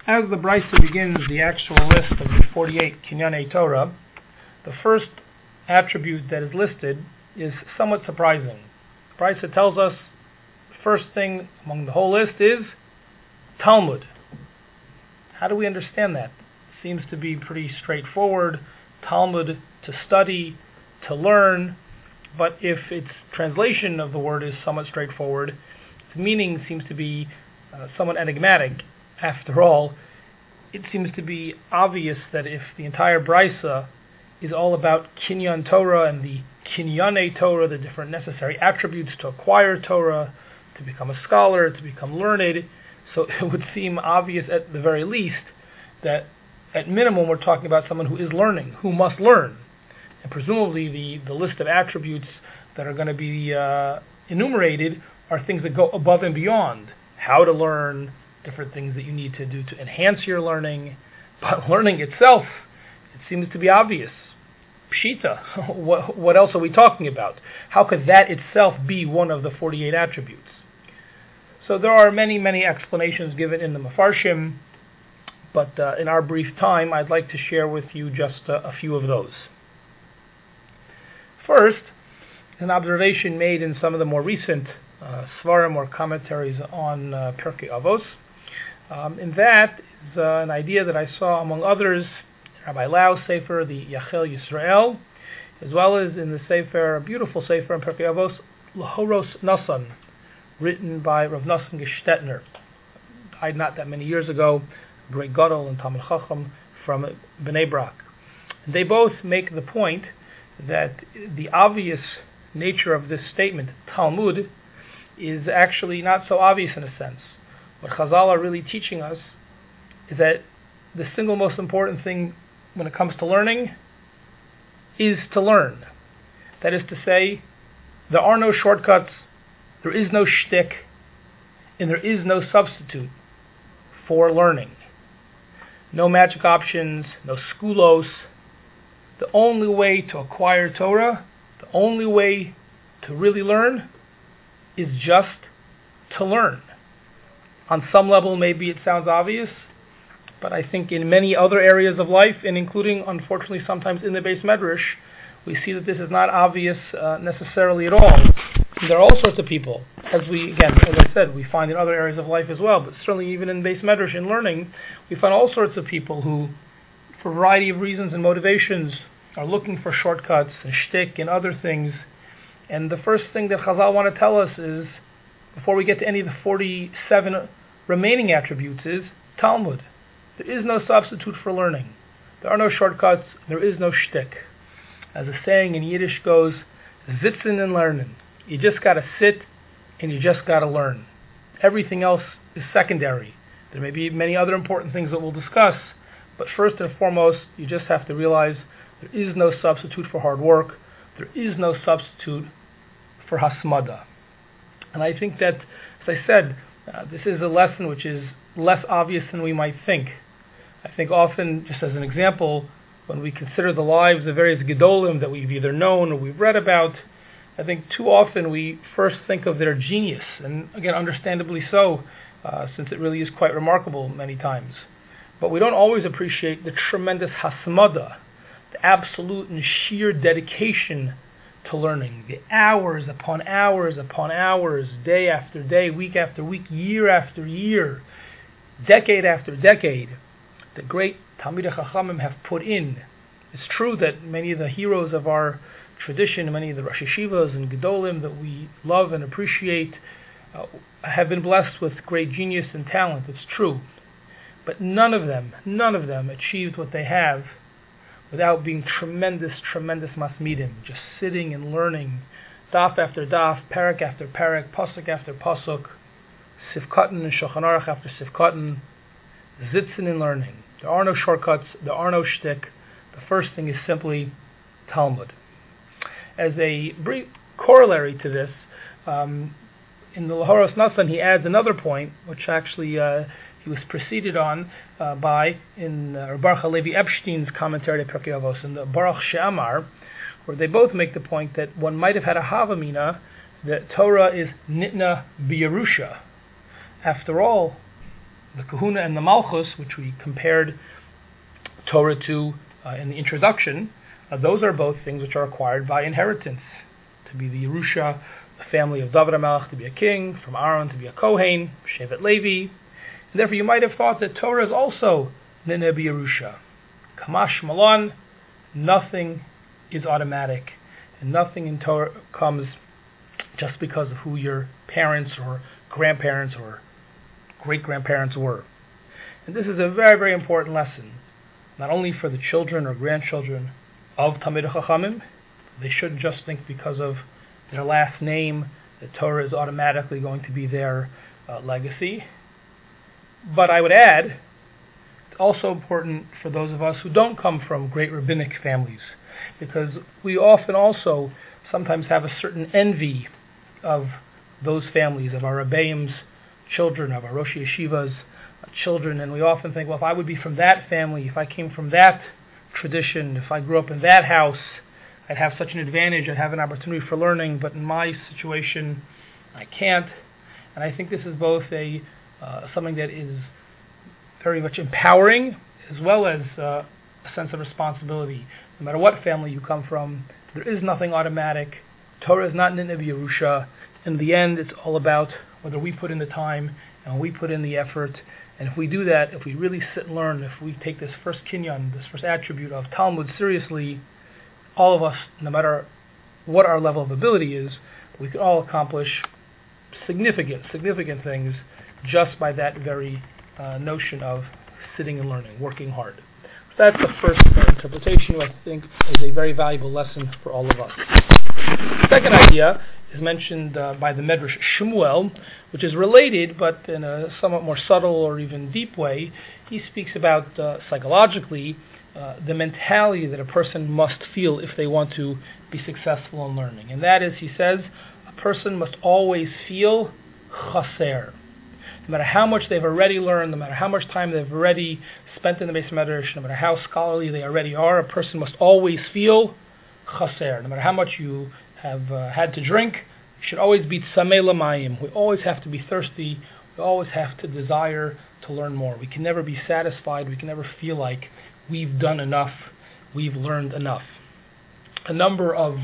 As the Brisa begins the actual list of the 48 Kinyanei Torah, the first attribute that is listed is somewhat surprising. The Brisa tells us the first thing among the whole list is Talmud. How do we understand that? It seems to be pretty straightforward. Talmud, to study, to learn, but if its translation of the word is somewhat straightforward, its meaning seems to be somewhat enigmatic. After all, it seems to be obvious that if the entire Brisa is all about Kinyan Torah and the Kinyanei Torah, the different necessary attributes to acquire Torah, to become a scholar, to become learned, so it would seem obvious at the very least that at minimum we're talking about someone who is learning, who must learn. And presumably the list of attributes that are going to be enumerated are things that go above and beyond how to learn, different things that you need to do to enhance your learning. But learning itself, it seems to be obvious. Pshita, what else are we talking about? How could that itself be one of the 48 attributes? So there are many, many explanations given in the Mefarshim, but in our brief time, I'd like to share with you just a few of those. First, an observation made in some of the more recent Svarim or commentaries on Pirkei Avos. In that is an idea that I saw among others, Rabbi Lau's Sefer, the Yachel Yisrael, as well as in the Sefer, a beautiful Sefer in Pirkei Avos, Lahoros Nasan, written by Rav Nassim Gestetner, died not that many years ago, great Gadol and Talmid Chacham from Bnei Brak. They both make the point that the obvious nature of this statement, Talmud, is actually not so obvious in a sense. What Chazal are really teaching us is that the single most important thing when it comes to learning is to learn. That is to say, there are no shortcuts, there is no shtick, and there is no substitute for learning. No magic options, no schoolos. The only way to acquire Torah, the only way to really learn, is just to learn. On some level, maybe it sounds obvious, but I think in many other areas of life, and including, unfortunately, sometimes in the Beis Medrash, we see that this is not obvious necessarily at all. There are all sorts of people, as I said, we find in other areas of life as well, but certainly even in Beis Medrash, in learning, we find all sorts of people who, for a variety of reasons and motivations, are looking for shortcuts and shtick and other things. And the first thing that Chazal want to tell us is, before we get to any of the 47 remaining attributes, is Talmud. There is no substitute for learning. There are no shortcuts. There is no shtick. As a saying in Yiddish goes, sitzen and lernen. You just got to sit and you just got to learn. Everything else is secondary. There may be many other important things that we'll discuss, but first and foremost, you just have to realize there is no substitute for hard work. There is no substitute for hasmada. And I think that, as I said, this is a lesson which is less obvious than we might think. I think often, just as an example, when we consider the lives of various Gedolim that we've either known or we've read about, I think too often we first think of their genius, and again, understandably so, since it really is quite remarkable many times. But we don't always appreciate the tremendous hasmada, the absolute and sheer dedication to learning, the hours upon hours upon hours, day after day, week after week, year after year, decade after decade, the great Talmidei Chachamim have put in. It's true that many of the heroes of our tradition, many of the Rosh Yeshivas and Gedolim that we love and appreciate, have been blessed with great genius and talent. It's true. But none of them achieved what they have without being tremendous masmidim, just sitting and learning, daf after daf, parak after parak, pasuk after pasuk, sifkatan and shulchan aruch after sifkatan, sitzen and learning. There are no shortcuts, there are no shtick. The first thing is simply Talmud. As a brief corollary to this, in the Lahoros Nasan, he adds another point, which actually he was preceded on by in Baruch Halevi Epstein's commentary to Pirkei Avos, in the Baruch She'amar, where they both make the point that one might have had a Havamina that Torah is nitna b'Yerusha. After all, The Kahuna and the Malchus, which we compared Torah to in the introduction, those are both things which are acquired by inheritance. To be the Yerusha, the family of David HaMelech, to be a king, from Aaron to be a Kohen, Shevet Levi. And therefore you might have thought that Torah is also Nene B'Yerusha. Kamash Malon, nothing is automatic, and nothing in Torah comes just because of who your parents or grandparents or great-grandparents were. And this is a very, very important lesson, not only for the children or grandchildren of Talmidei Chachamim. They shouldn't just think because of their last name that Torah is automatically going to be their legacy. But I would add, it's also important for those of us who don't come from great rabbinic families, because we often also sometimes have a certain envy of those families, of our Rebbeim's children, of our Rosh Yeshiva's children, and we often think, well, if I would be from that family, if I came from that tradition, if I grew up in that house, I'd have such an advantage, I'd have an opportunity for learning, but in my situation, I can't. And I think this is both something that is very much empowering, as well as a sense of responsibility. No matter what family you come from, there is nothing automatic. Torah is not Nene B'Yerusha. In the end, it's all about whether we put in the time and we put in the effort. And if we do that, if we really sit and learn, if we take this first kinyan, this first attribute of Talmud seriously, all of us, no matter what our level of ability is, we can all accomplish significant things just by that very notion of sitting and learning, working hard. So that's the first interpretation, I think, is a very valuable lesson for all of us. The second idea is mentioned by the Medrash Shmuel, which is related, but in a somewhat more subtle or even deep way. He speaks about psychologically the mentality that a person must feel if they want to be successful in learning. And that is, he says, a person must always feel chaser. No matter how much they've already learned, no matter how much time they've already spent in the Beis Medrash, no matter how scholarly they already are, a person must always feel chaser. No matter how much you have had to drink, you should always be tzamei l'mayim. We always have to be thirsty. We always have to desire to learn more. We can never be satisfied. We can never feel like we've done enough, we've learned enough. A number of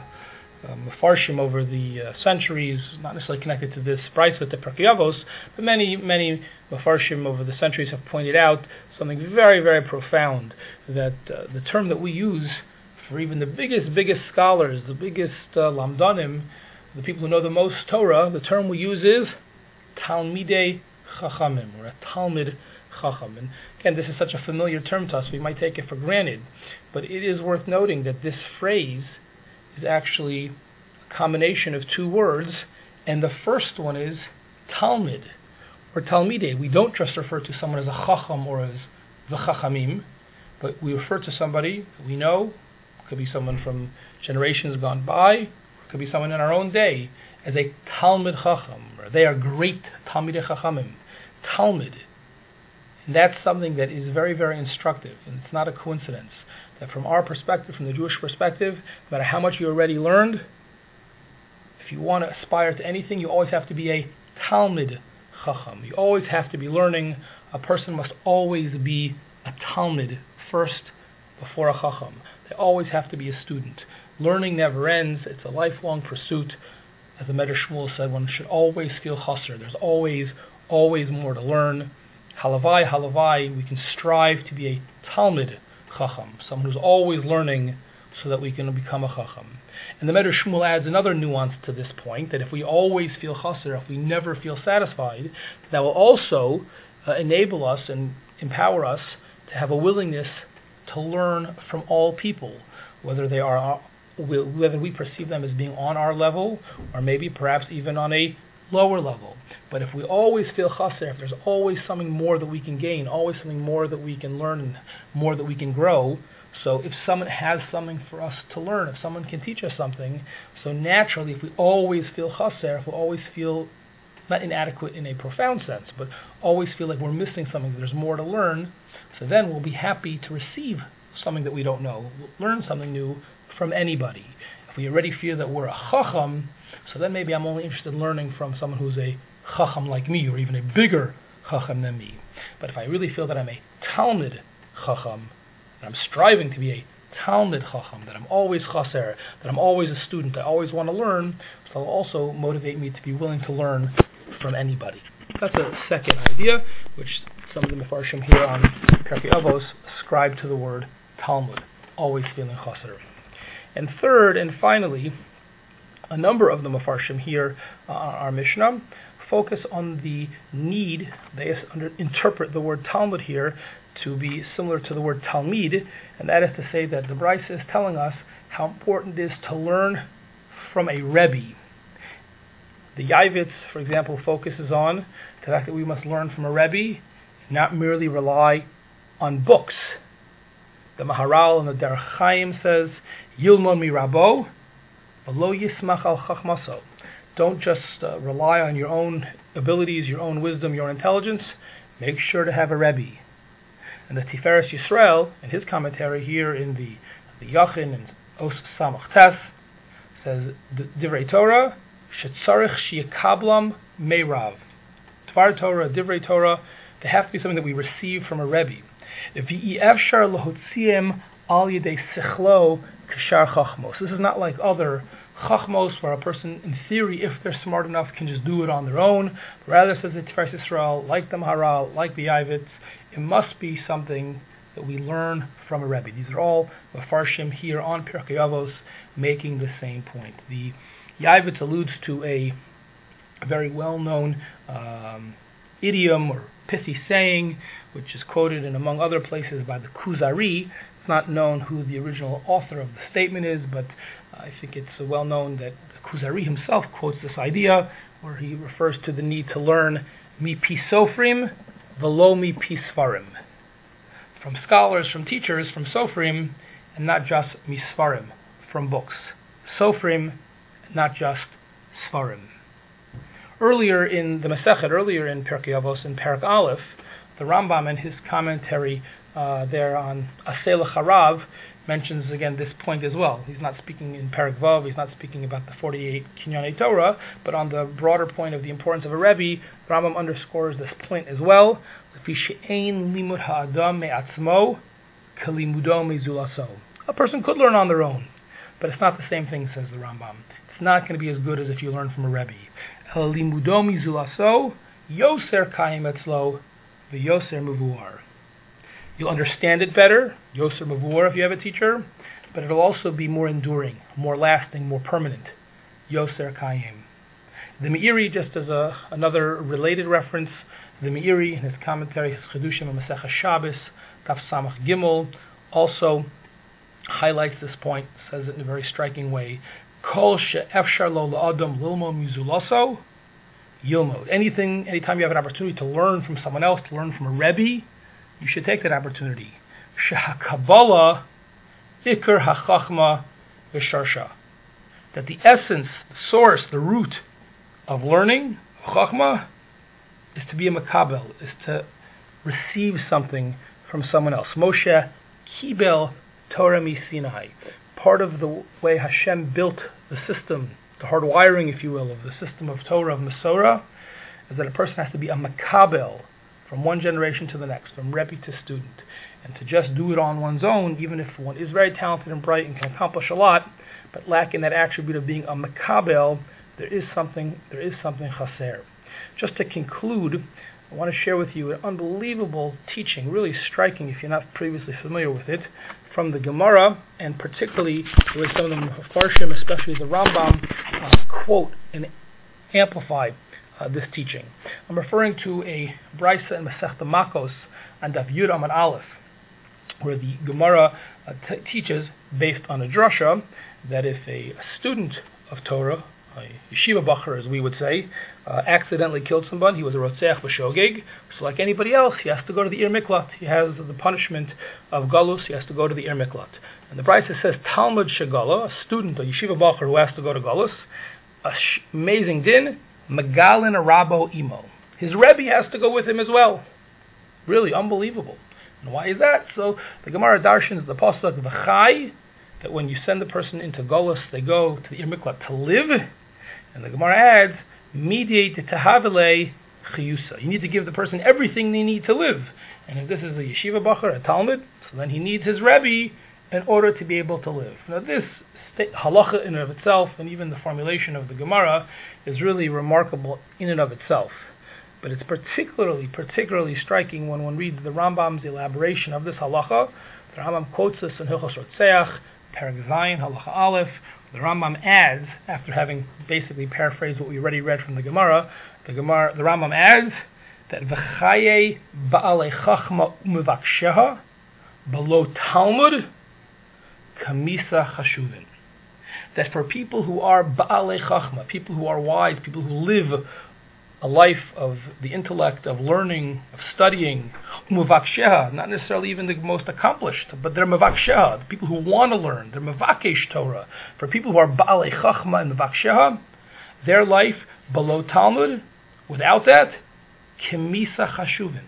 Mefarshim over the centuries, not necessarily connected to this brisa, the Pirkei Avos, but many Mefarshim over the centuries have pointed out something very, very profound, that the term that we use for even the biggest scholars, the biggest lamdanim, the people who know the most Torah, the term we use is Talmidei Chachamim, or a Talmid Chacham. And again, this is such a familiar term to us, we might take it for granted, but it is worth noting that this phrase is actually a combination of two words, and the first one is Talmid, or Talmidei. We don't just refer to someone as a Chacham or as the Chachamim, but we refer to somebody that we know, could be someone from generations gone by, could be someone in our own day, as a Talmid Chacham, or they are great Talmidei Chachamim. Talmid. And that's something that is very, very instructive, and it's not a coincidence that from our perspective, from the Jewish perspective, no matter how much you already learned, if you want to aspire to anything, you always have to be a Talmid Chacham. You always have to be learning. A person must always be a Talmid first before a Chacham. They always have to be a student. Learning never ends. It's a lifelong pursuit. As the Medrash Shmuel said, one should always feel chaser. There's always more to learn. Halavai, we can strive to be a Talmid Chacham, someone who's always learning so that we can become a Chacham. And the Medrash Shmuel adds another nuance to this point, that if we always feel chaser, if we never feel satisfied, that will also enable us and empower us to have a willingness to learn from all people, whether we perceive them as being on our level, or maybe perhaps even on a lower level. But if we always feel chaser, if there's always something more that we can gain, always something more that we can learn, more that we can grow, so if someone has something for us to learn, if someone can teach us something, so naturally if we always feel chaser, if we always feel not inadequate in a profound sense, but always feel like we're missing something, there's more to learn, so then we'll be happy to receive something that we don't know, we'll learn something new from anybody. If we already feel that we're a chacham, so then maybe I'm only interested in learning from someone who's a chacham like me, or even a bigger chacham than me. But if I really feel that I'm a Talmid chacham, and I'm striving to be a Talmid chacham, that I'm always chaser, that I'm always a student, I always want to learn, so it'll also motivate me to be willing to learn from anybody. That's a second idea, which some of the Mefarshim here on Pirkei Avos ascribe to the word Talmud, always feeling chaser. And third and finally, a number of the Mefarshim here our Mishnah focus on the need, they interpret the word Talmud here to be similar to the word Talmid, and that is to say that the Brisa is telling us how important it is to learn from a Rebbe. The Yavitz, for example, focuses on the fact that we must learn from a Rebbe, not merely rely on books. The Maharal in the Derech Chaim says, Yilmon mi Rabo, v'lo yismach al chachmaso. Don't just rely on your own abilities, your own wisdom, your own intelligence. Make sure to have a Rebbe. And the Tiferes Yisrael, in his commentary here in the Yachin and Os Samach Tes, says, Divrei Torah, shetzarich sheyekablam meirav. Tvar Torah, Divrei Torah, they have to be something that we receive from a Rebbe. V'i efshar lahotziem al yedei sichlo kashar chachmos. This is not like other chachmos where a person, in theory, if they're smart enough, can just do it on their own. But rather, says the Tiferes Yisrael, like the Maharal, like the Yavitz, it must be something that we learn from a Rebbe. These are all Mefarshim here on Pirkei Avos making the same point. The Yavitz alludes to a very well-known idiom or pithy saying, which is quoted in, among other places, by the Kuzari. It's not known who the original author of the statement is, but I think it's well known that the Kuzari himself quotes this idea, where he refers to the need to learn mi pi sofrim v'lo mi pi sfarim, from scholars, from teachers, from sofrim, and not just mi sfarim, from books. Sofrim, not just sfarim. Earlier in the Masechet, earlier in Pirkei Avos, in Perek Aleph, the Rambam in his commentary there on Aseh L'Charav mentions again this point as well. He's not speaking in Perek Vav, he's not speaking about the 48 Kinyanei Torah, but on the broader point of the importance of a Rebbe, the Rambam underscores this point as well. A person could learn on their own, but it's not the same thing, says the Rambam. It's not going to be as good as if you learn from a Rebbe. Yoser kayim etzlo v'yoser mevuar. You'll understand it better, yoser mevuar, if you have a teacher, but it'll also be more enduring, more lasting, more permanent. Yoser kayim. The Meiri, just as another related reference, the Meiri in his commentary, his Chedushim on Masechah Shabbos, Daf Samach Gimel, also highlights this point, says it in a very striking way. Kol she'efshar lo la'adam lilmo mizulaso yilmod. Anytime you have an opportunity to learn from someone else, to learn from a Rebbe, you should take that opportunity. Shehakabbalah ikar hachachma v'sharsha. That the essence, the source, the root of learning, chachma, is to be a makabel, is to receive something from someone else. Moshe kibel Torah mi Sinai. Part of the way Hashem built the system, the hardwiring, if you will, of the system of Torah, of Masorah, is that a person has to be a makabel from one generation to the next, from Rebbe to student. And to just do it on one's own, even if one is very talented and bright and can accomplish a lot, but lacking that attribute of being a makabel, there is something chaser. Just to conclude, I want to share with you an unbelievable teaching, really striking if you're not previously familiar with it, from the Gemara, and particularly the way some of the Mefarshim, especially the Rambam, quote and amplify this teaching. I'm referring to a Brisa in Masechta Makos and Daf Yud Amud Aleph, where the Gemara teaches, based on a drasha, that if a student of Torah, a yeshiva bacher, as we would say, accidentally killed somebody, he was a rotzeach v'shogeg, so like anybody else, he has to go to the Ir Miklat. He has the punishment of galus, he has to go to the Ir Miklat. And the Brisa says, Talmud shegala, a student, a yeshiva bacher who has to go to galus, amazing din, megalin rabo imo. His Rebbe has to go with him as well. Really unbelievable. And why is that? So the Gemara darshans the pasuk v'chai, that when you send the person into galus, they go to the Ir Miklat to live. And the Gemara adds, Midye tehavele chiyusa. You need to give the person everything they need to live. And if this is a yeshiva bachar, a talmud, so then he needs his rebbe in order to be able to live. Now this halacha in and of itself, and even the formulation of the Gemara, is really remarkable in and of itself. But it's particularly striking when one reads the Rambam's elaboration of this halacha. The Rambam quotes this in Hilchos Rotzeach, Perek Zayin, Halacha Aleph. The Rambam adds, after having basically paraphrased what we already read from the Gemara, the Rambam adds that v'chaye ba'alei chachma u'mevaksheha below Talmud kamisa chashuvin. That for people who are ba'alei chachma, people who are wise, people who live a life of the intellect, of learning, of studying, u'mevaksheha, not necessarily even the most accomplished, but they're mevaksheha, the people who want to learn, they're mevakesh Torah. For people who are ba'alei chachma and mevaksheha, their life below Talmud, without that, Kemisa chashuvin.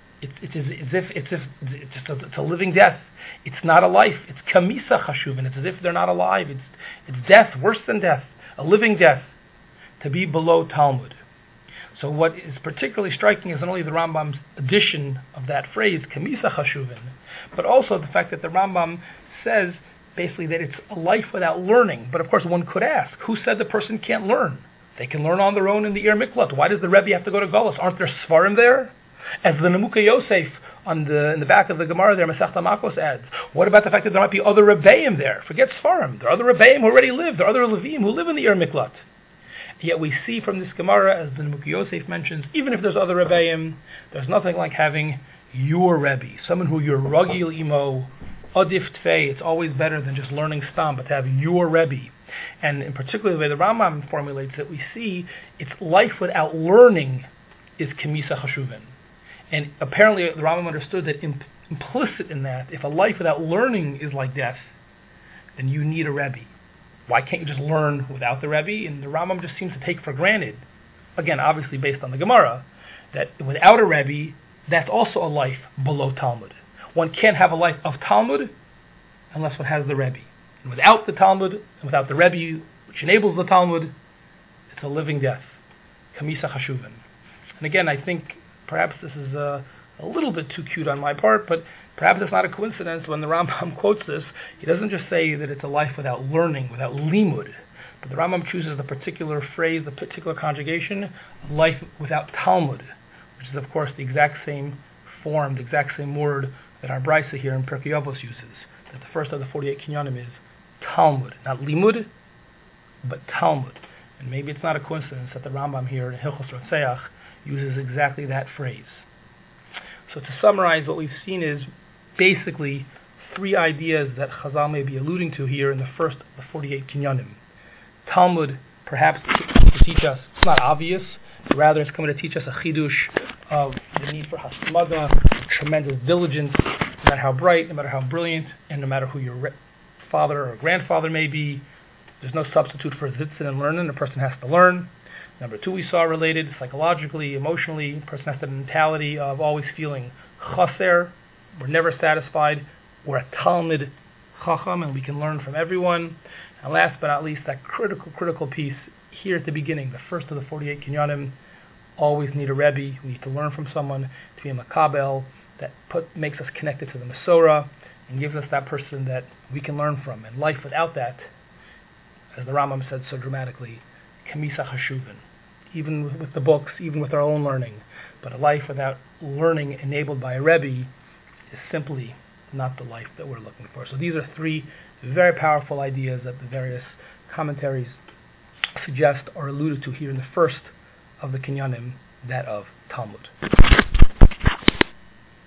It's a living death. It's not a life. It's Kemisa chashuvin. It's as if they're not alive. It's death, worse than death, a living death, to be below Talmud. So what is particularly striking is not only the Rambam's addition of that phrase, Kemisa chashuvin, but also the fact that the Rambam says basically that it's a life without learning. But of course one could ask, who said the person can't learn? They can learn on their own in the Ir Miklat. Why does the Rebbe have to go to Golus? Aren't there Sfarim there? As the Nemuka Yosef in the back of the Gemara there, Masechta Makos adds, what about the fact that there might be other Rebbeim there? Forget Sfarim. There are other Rebbeim who already live. There are other Levim who live in the Ir Miklat. Yet we see from this Gemara, as the Nemuka Yosef mentions, even if there's other Rebbeim, there's nothing like having your Rebbe, someone who you're Ragil Imo, Adif Tfei. It's always better than just learning Stam, but to have your Rebbe. And in particular, the way the Rambam formulates it, we see it's life without learning is Kemisa Chashuvin. And apparently the Rambam understood that implicit in that, if a life without learning is like death, then you need a Rebbe. Why can't you just learn without the Rebbe? And the Rambam just seems to take for granted, again, obviously based on the Gemara, that without a Rebbe, that's also a life below Talmud. One can't have a life of Talmud unless one has the Rebbe. And without the Talmud, and without the Rebbe, which enables the Talmud, it's a living death. Kamisa chashuvin. And again, I think perhaps this is a little bit too cute on my part, but perhaps it's not a coincidence when the Rambam quotes this. He doesn't just say that it's a life without learning, without limud, but the Rambam chooses the particular phrase, the particular conjugation, life without Talmud, which is of course the exact same form, the exact same word that our Brisa here in Pirkei Avos uses. That the first of the 48 kinyanim is Talmud, not limud, but Talmud. And maybe it's not a coincidence that the Rambam here in Hilchos Rotzeach uses exactly that phrase. So to summarize, what we've seen is basically three ideas that Chazal may be alluding to here in the first of the 48 kinyanim. Talmud, perhaps to teach us, it's not obvious, but rather it's coming to teach us a chidush of the need for hasmada, tremendous diligence, no matter how bright, no matter how brilliant, and no matter who your father or grandfather may be. There's no substitute for zitzin and learning. A person has to learn. Number two, we saw related psychologically, emotionally, a person has the mentality of always feeling chaser. We're never satisfied. We're a Talmud Chacham, and we can learn from everyone. And last but not least, that critical piece here at the beginning, the first of the 48 kinyanim, always need a Rebbe. We need to learn from someone, to be a makabel, that makes us connected to the Masorah, and gives us that person that we can learn from. And life without that, as the Rambam said so dramatically, Kamisa Chashuvin. Even with the books, even with our own learning. But a life without learning enabled by a Rebbe is simply not the life that we're looking for. So these are three very powerful ideas that the various commentaries suggest or alluded to here in the first of the kinyanim, that of Talmud.